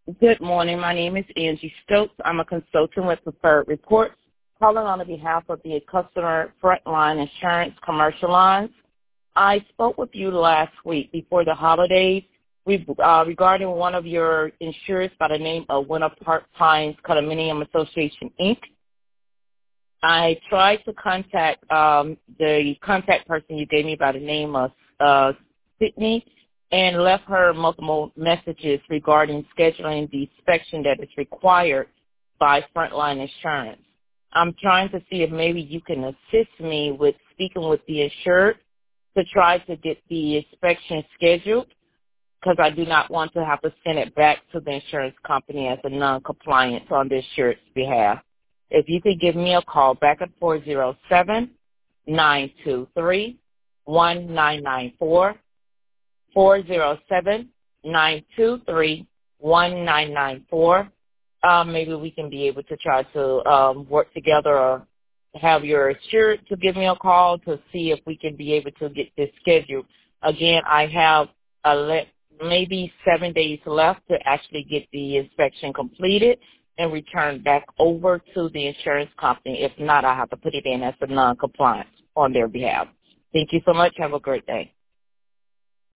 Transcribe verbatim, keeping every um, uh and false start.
Good morning. My name is Angie Stokes. I'm a consultant with Preferred Reports, calling on behalf of the customer Frontline Insurance Commercial Lines. I spoke with you last week before the holidays we, uh, regarding one of your insurers by the name of Winter Park Pines Condominium Association, Incorporated. I tried to contact um, the contact person you gave me by the name of uh, Sydney, and left her multiple messages regarding scheduling the inspection that is required by Frontline Insurance. I'm trying to see if maybe you can assist me with speaking with the insured to try to get the inspection scheduled, because I do not want to have to send it back to the insurance company as a non-compliance on the insured's behalf. If you could give me a call back at four zero seven, nine two three, one nine nine four, four zero seven, nine two three, one nine nine four. Um, maybe we can be able to try to um, work together or have your insured to give me a call to see if we can be able to get this scheduled. Again, I have a le- maybe seven days left to actually get the inspection completed and return back over to the insurance company. If not, I have to put it in as a non-compliance on their behalf. Thank you so much. Have a great day.